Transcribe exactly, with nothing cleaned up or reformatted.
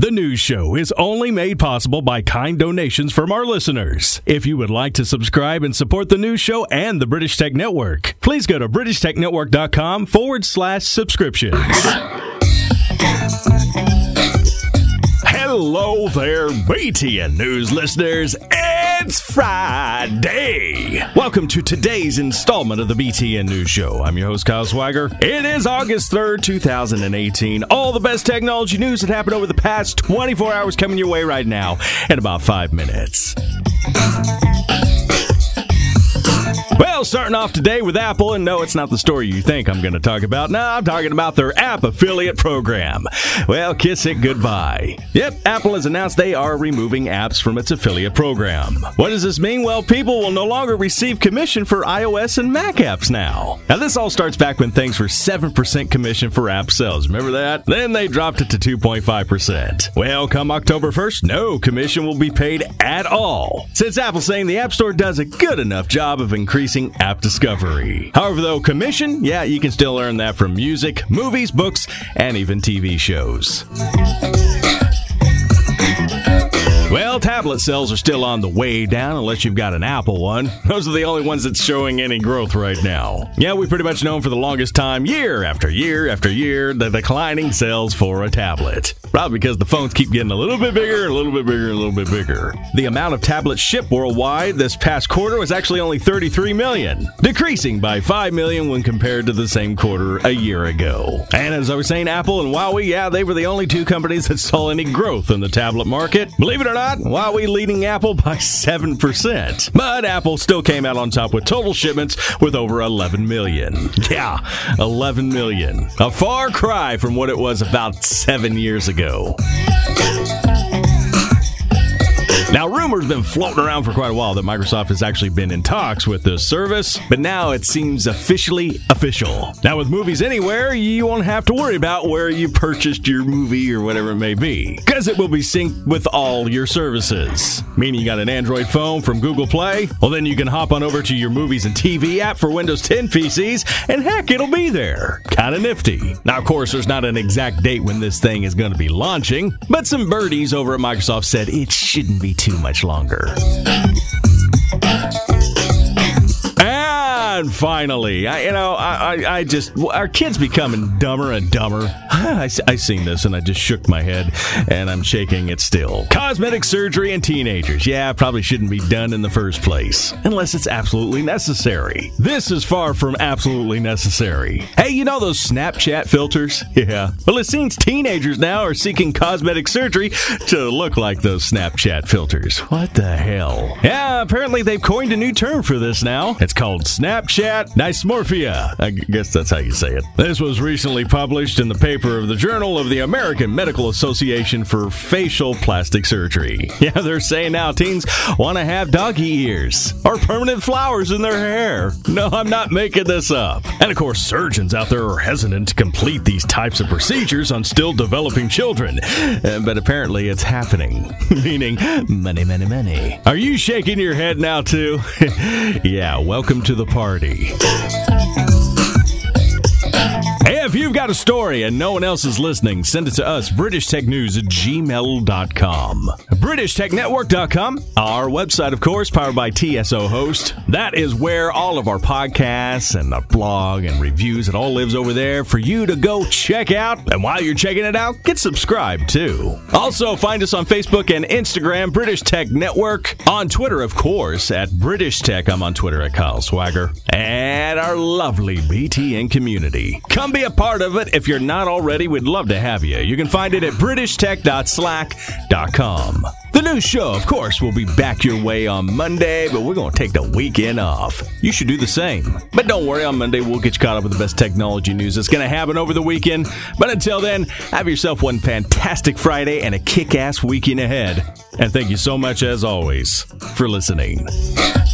The news show is only made possible by kind donations from our listeners. If you would like to subscribe and support the news show and the British Tech Network, please go to britishtechnetwork.com forward slash subscriptions. Hello there, B T N News listeners. It's Friday. Welcome to today's installment of the B T N News Show. I'm your host, Kyle Swagger. It is August third, twenty eighteen. All the best technology news that happened over the past twenty-four hours coming your way right now in about five minutes. Well, starting off today with Apple, and no, it's not the story you think I'm going to talk about. No, I'm talking about their app affiliate program. Well, kiss it goodbye. Yep, Apple has announced they are removing apps from its affiliate program. What does this mean? Well, people will no longer receive commission for iOS and Mac apps now. Now, this all starts back when things were seven percent commission for app sales. Remember that? Then they dropped it to two point five percent. Well, come October first, no commission will be paid at all, since Apple's saying the App Store does a good enough job of increasing app discovery. However, though, commission, yeah, you can still earn that from music, movies, books, and even T V shows. Well, tablet sales are still on the way down unless you've got an Apple one. Those are the only ones that's showing any growth right now. Yeah, we've pretty much known for the longest time, year after year after year, the declining sales for a tablet. Probably because the phones keep getting a little bit bigger, a little bit bigger, a little bit bigger. The amount of tablets shipped worldwide this past quarter was actually only thirty-three million, decreasing by five million when compared to the same quarter a year ago. And as I was saying, Apple and Huawei, yeah, they were the only two companies that saw any growth in the tablet market. Believe it or not, Huawei leading Apple by seven percent. But Apple still came out on top with total shipments with over eleven million. Yeah, eleven million. A far cry from what it was about seven years ago. Now, rumors have been floating around for quite a while that Microsoft has actually been in talks with this service, but now it seems officially official. Now, with Movies Anywhere, you won't have to worry about where you purchased your movie or whatever it may be, because it will be synced with all your services. Meaning you got an Android phone from Google Play? Well, then you can hop on over to your Movies and T V app for Windows ten P Cs, and heck, it'll be there. Kinda nifty. Now, of course, there's not an exact date when this thing is going to be launching, but some birdies over at Microsoft said it shouldn't be too much longer. And finally, I, you know, I, I, I just, our kids becoming dumber and dumber. I, I seen this and I just shook my head, and I'm shaking it still. Cosmetic surgery in teenagers. Yeah, probably shouldn't be done in the first place, unless it's absolutely necessary. This is far from absolutely necessary. Hey, you know those Snapchat filters? Yeah. Well, it seems teenagers now are seeking cosmetic surgery to look like those Snapchat filters. What the hell? Yeah, apparently they've coined a new term for this now. It's called Snapchat dysmorphia. I guess that's how you say it. This was recently published in the paper of the Journal of the American Medical Association for Facial Plastic Surgery. Yeah, they're saying now teens want to have doggy ears or permanent flowers in their hair. No, I'm not making this up. And of course, surgeons out there are hesitant to complete these types of procedures on still developing children. Uh, but apparently it's happening. Meaning, money, money, money. Are you shaking your head now too? Yeah, welcome to the party. Hey, if you've got a story and no one else is listening, send it to us, british tech news at gmail dot com. british tech network dot com, our website, of course, powered by T S O Host. That is where all of our podcasts and our blog and reviews, it all lives over there for you to go check out. And while you're checking it out, get subscribed, too. Also, find us on Facebook and Instagram, British Tech Network. On Twitter, of course, at British Tech. I'm on Twitter at Kyle Swagger. And our lovely B T N community. Come be a part of it. If you're not already, we'd love to have you. You can find it at british tech dot slack dot com. The new show, of course, will be back your way on Monday, but we're going to take the weekend off. You should do the same. But don't worry, on Monday, we'll get you caught up with the best technology news that's going to happen over the weekend. But until then, have yourself one fantastic Friday and a kick-ass weekend ahead. And thank you so much, as always, for listening.